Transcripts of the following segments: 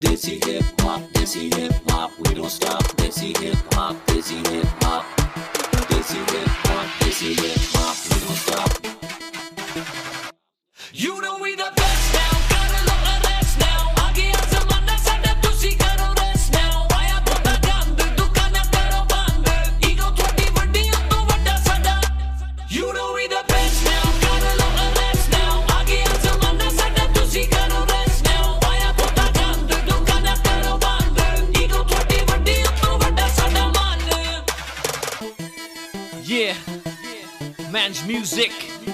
Desi hip hop, we don't stop. Desi hip hop, desi hip hop. Desi hip hop, we don't stop. You know we the best now, gotta love the rest now. Aage aa zamana sada tusi karo rest now. Aaya pota gand, dukana karo band. Ego thodi vaddi to vadda sada. You know we the best now, gotta love the rest now. Aage aa zamana sada tusi karo rest now. Aaya pota gand, dukana karo band. Ego thodi vaddi to vadda sada man. Yeah, man's music.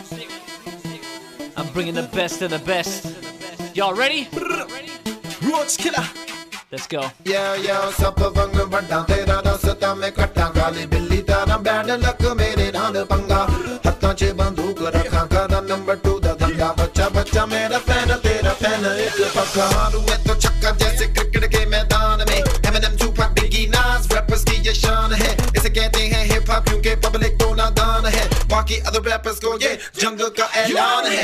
I'm bringing the best of the best. Y'all ready? Roach killer. Let's go. Yeah, sab vang vadda tera rasta mein katta gali billi tara bad luck mere naal panga hattan che bandook rakha kara number 2 da dhanda bachcha mera fan tera fan ek pakka maru main to chakka jaise cricket ke मैदान में Eminem Tupac Biggie Nas rappers की ये शान है इसे कहते हैं hip hop क्योंकि public तो नादान है बाकी other rappers को ये जंग का ऐलान है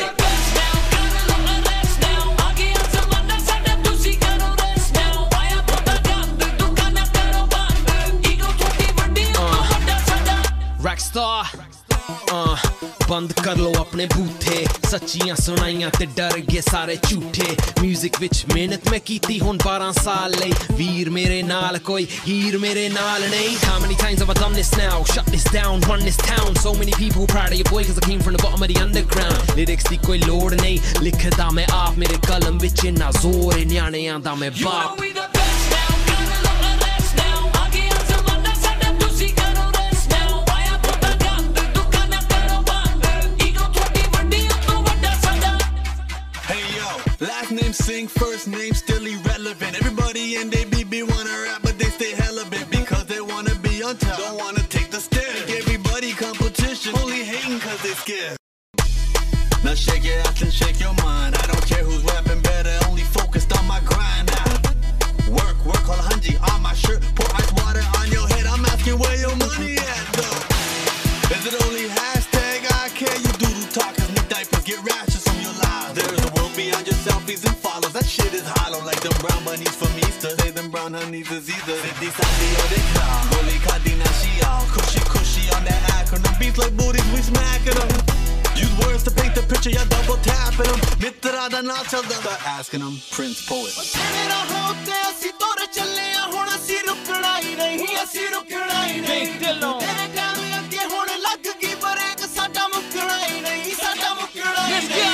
Rockstar बंद कर लो अपने बूथे सच्चियां सुनाइयां ते डर गए सारे झूठे म्यूजिक विच मेहनत मैं कीती हुन 12 साल लई वीर मेरे नाल कोई हीर मेरे नाल नहीं How many times have I done this now shut this down run this town so many people proud of your boy cause I came from the bottom of the underground lyrics दी कोई लोड़ नहीं लिखदा मैं आप मेरे कलम विच इन्ना जोर है न्याणियां दा मैं बाप Last name sing, first name still irrelevant. Everybody and they BB wanna rap, but they stay hella bit because they wanna be on top. Don't wanna take the stairs. Make everybody competition, only hating cause they scared. Now shake your ass and shake your mind. I don't care who's rapping better, only focused on my grind now. Work all hunji on my shirt, pour ice water on your head. I'm asking where your money at though. Is it only hashtag I care? You doodle talkers need diapers, get ratchets from your lives. There's a world beyond your selfies and follows. That shit is hollow like them brown bunnies from Easter. Say them brown honeys is either. City Sandy or they clown. Holy Kadina Shial. Cushy on that acronym. Beats like booties, we smacking them. Use words to paint the picture, you're double tapping them. Mitra da na chalda. Start asking them, Prince Poet. Let's go.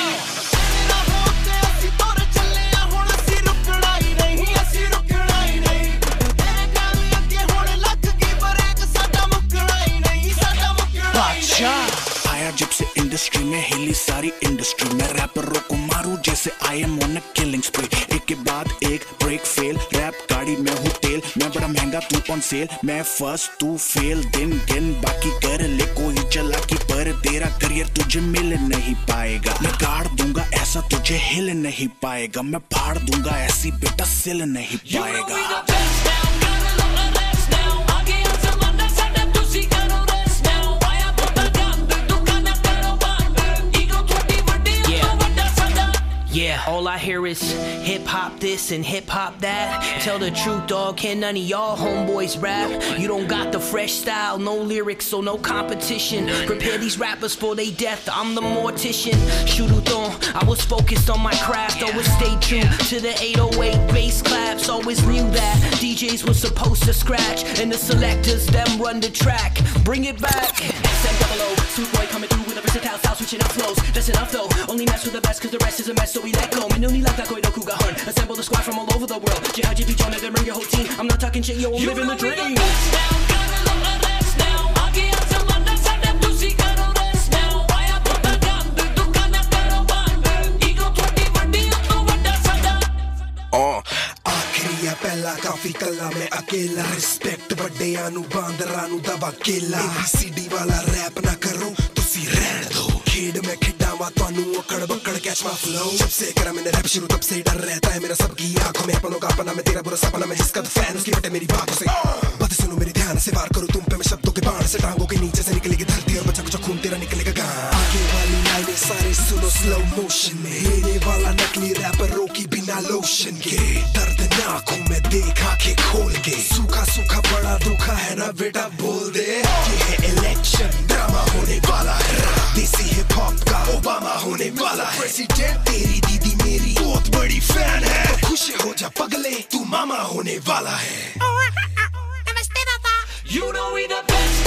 आया जब से industry में हिली सारी industry में रैपरों को मारू जैसे I am on a killing spree एक के बाद एक ब्रेक फेल रैप गाड़ी में हूँ तेल मैं बड़ा महंगा तू ऑन सेल मैं फर्स्ट तू फेल दिन बाकी कर ले कोई चला की पर तेरा करियर तुझे मिल नहीं पाएगा मैं गाड़ दूंगा ऐसा तुझे हिल नहीं पाएगा मैं फाड़ दूंगा ऐसी बेटा सिल नहीं पाएगा Yeah, all I hear is hip hop this and hip hop that. Tell the truth, dog, can none of y'all homeboys rap? You don't got the fresh style, no lyrics, so no competition. Prepare these rappers for their death, I'm the mortician. Shuruton, I was focused on my craft, always stayed true to the 808 bass claps. Always knew that DJs were supposed to scratch, and the selectors, them run the track. Bring it back. SM00, suit boy coming through with a versatile style, switching up flows. That's enough though, only mess with the best, cause the rest is a mess, so we let go. Minuni like that koi no kuga hun. Assemble the squad from all over the world. Jihad JP Jonah, then bring your whole team. I'm not talking shit, yo, I'm living the dream. आखिरी पहला काफी कला में अकेला respect बड़े आनू बांदरा नू दबा केला ABCD वाला रैप ना करो तुसी रहने दो खेड में खिडावा तानू अकड़ बकड़ कैच माय फ्लो जब से करा मैंने रैप शुरू तब से डर रहता है मेरा सबकी आंखों में अपनों का अपना मैं तेरा बुरा सपना में हिसका फैन उसकी बटे मेरी बातों से बातें सुनो मेरी ध्यान से वार करूं तुम पे मैं शब्दों के बाण से टांगों के नीचे से निकलेगी धरती और बचा कुछ खून तेरा निकलेगा गान आगे वाली लाइनें सारे सुनो स्लो मोशन में हेरे वाला नकली रैपरों की बिना लोशन के दर्दनाक बेटा बोल दे ये है इलेक्शन ड्रामा होने वाला है देसी हिप हॉप का ओबामा होने वाला है प्रेसिडेंट तेरी दीदी मेरी बहुत बड़ी फैन है तो खुश हो जा पगले तू मामा होने वाला है You know we the best